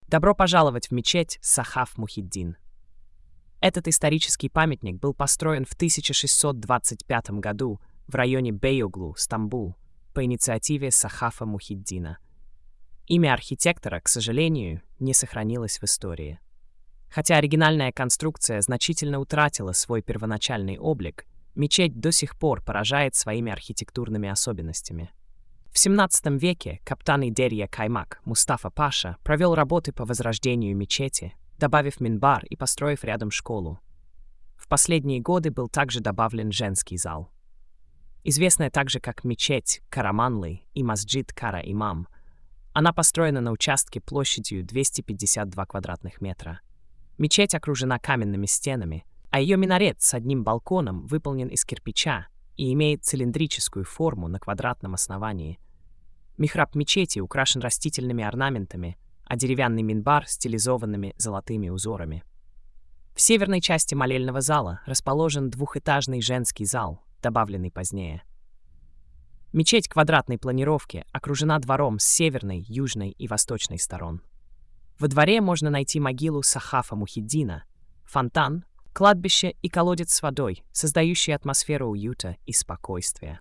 Добро пожаловать в мечеть Сахаф Мухиддин. Этот исторический памятник был построен в 1625 году в районе Бейоглу, Стамбул, по инициативе Сахафа Мухиддина. Имя архитектора, к сожалению, не сохранилось в истории. Хотя оригинальная конструкция значительно утратила свой первоначальный облик, мечеть до сих пор поражает своими архитектурными особенностями. В XVII веке каптан Дерья Каймак Мустафа Паша провел работы по возрождению мечети, добавив минбар и построив рядом школу. В последние годы был также добавлен женский зал. Известная также как мечеть Караманлы и Масджид Кара-Имам, она построена на участке площадью 252 квадратных метра. Мечеть окружена каменными стенами, а ее минарет с одним балконом выполнен из кирпича и имеет цилиндрическую форму на квадратном основании. Михраб мечети украшен растительными орнаментами, а деревянный минбар — стилизованными золотыми узорами. В северной части молельного зала расположен двухэтажный женский зал, добавленный позднее. Мечеть квадратной планировки окружена двором с северной, южной и восточной сторон. Во дворе можно найти могилу Сахафа Мухиддина, фонтан, кладбище и колодец с водой, создающие атмосферу уюта и спокойствия.